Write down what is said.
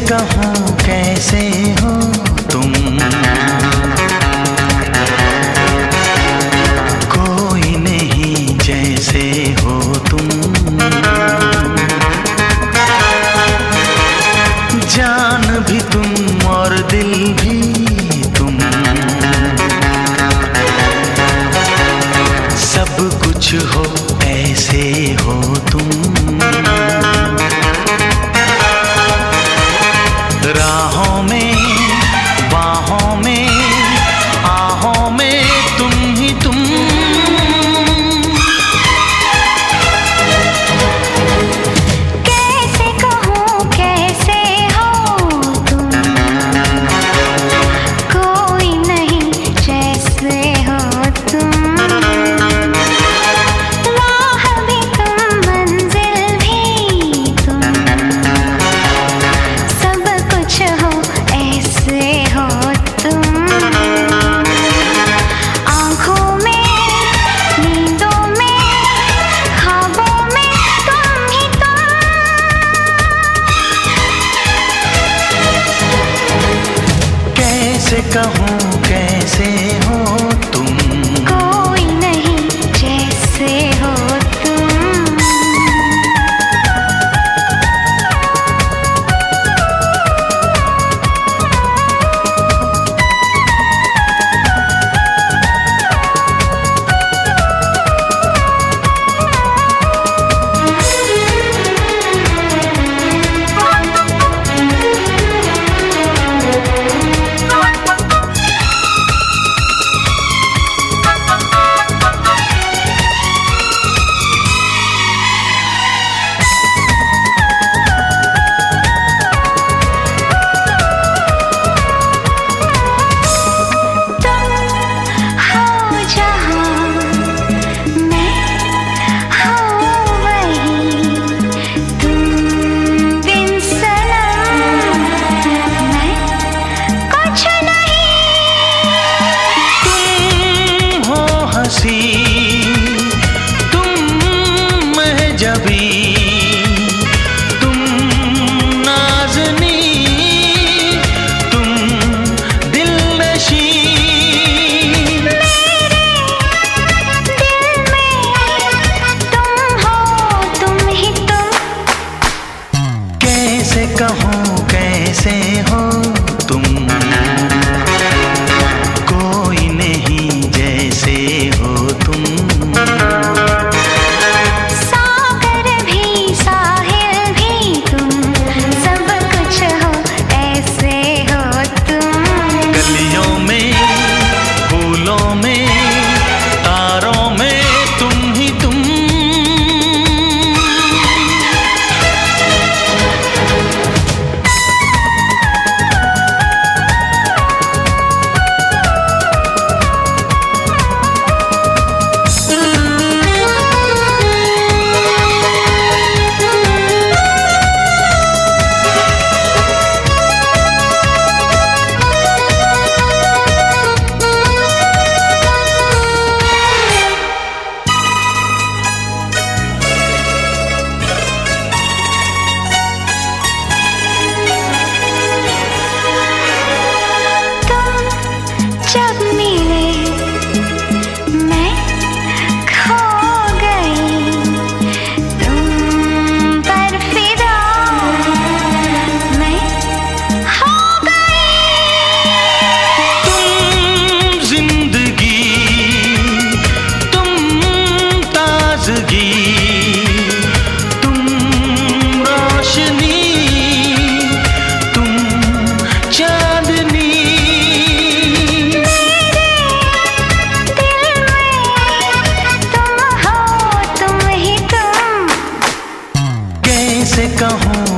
कहूँ कैसे हो तुम, कोई नहीं जैसे हो तुम। जान भी तुम और दिल भी तुम, सब कुछ हो ऐसे हो तुम। राहों में बाहों में आहों में तुम ही तुम। कैसे कहूँ कैसे हो तुम, कोई नहीं जैसे हो तुम। राह भी तुम मंजिल भी तुम, सब कुछ हो ऐसे हो तुम। आँखों में नींदों में ख्वाबों में तुम ही तुम। कैसे कहूँ कैसे हो तुम, कोई नहीं जैसे हो तुम। तुम महजबी, तुम नाज़नी, तुम दिलनशी। मेरे दिल में तुम हो तुम ही तुम। कैसे कहूँ कैसे हो तुम, कोई नहीं जैसे हो तुम। सागर भी साहिल भी तुम, सब कुछ हो ऐसे हो तुम। गलियों में फूलों में तारों में तुम ही तुम। जब मिले मैं खो गई, तुम पर फिदा मैं हो गई। तुम जिंदगी, तुम ताजगी, तुम रोशनी, तुम चांदनी। कैसे कहूँ